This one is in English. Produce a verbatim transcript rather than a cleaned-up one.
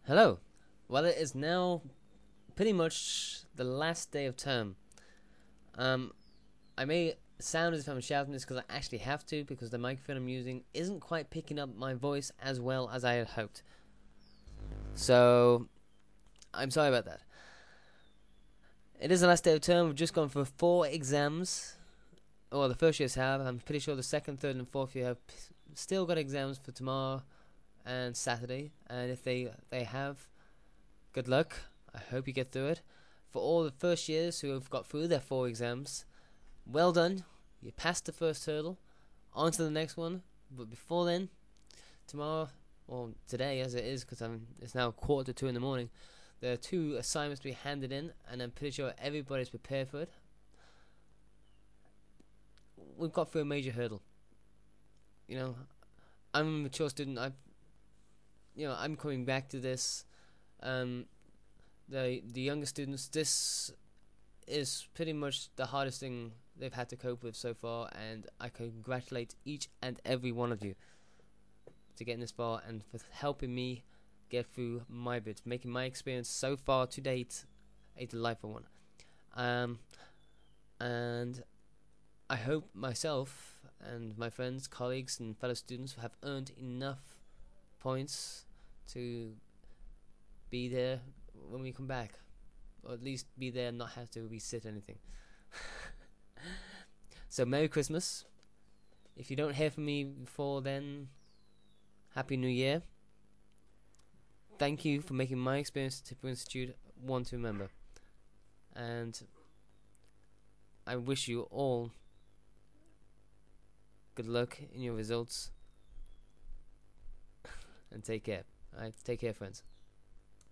Hello. Well, it is now pretty much the last day of term. Um, I may sound as if I'm shouting this because I actually have to because the microphone I'm using isn't quite picking up my voice as well as I had hoped. So, I'm sorry about that. It is the last day of term. We've just gone for four exams. Well, the first years have. I'm pretty sure the second, third, and fourth year have p- still got exams for tomorrow and Saturday. And if they they have, good luck. I hope you get through it. For all the first years who have got through their four exams, well done. You passed the first hurdle. On to the next one. But before then, tomorrow, or today as it is, because it's now quarter to two in the morning, there are two assignments to be handed in, and I'm pretty sure everybody's prepared for it. We've got through a major hurdle. You know, I'm a mature student. I, you know, I'm coming back to this. Um, the the younger students, this is pretty much the hardest thing they've had to cope with so far, and I congratulate each and every one of you to getting this far and for helping me get through my bit, making my experience so far to date a delightful one. Um, and I hope myself and my friends, colleagues, and fellow students have earned enough points to be there when we come back, or at least be there and not have to resit anything. So, Merry Christmas. If you don't hear from me before then, Happy New Year. Thank you for making my experience at Tipper Institute one to remember. And I wish you all good luck in your results. And take care. Alright, take care, friends.